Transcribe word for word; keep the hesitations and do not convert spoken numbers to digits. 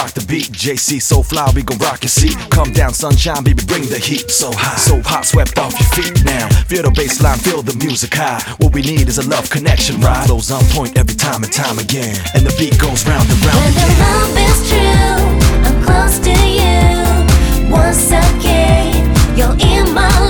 rock the beat. J C so fly, we gon' rock your seat. Come down, sunshine, baby, bring the heat. So high, so hot, swept off your feet now. Feel the bass line, feel the music high. What we need is a love connection, right? Flows on point every time and time again, and the beat goes round and round when again. the love is true, I'm close to you. Once again, you're in my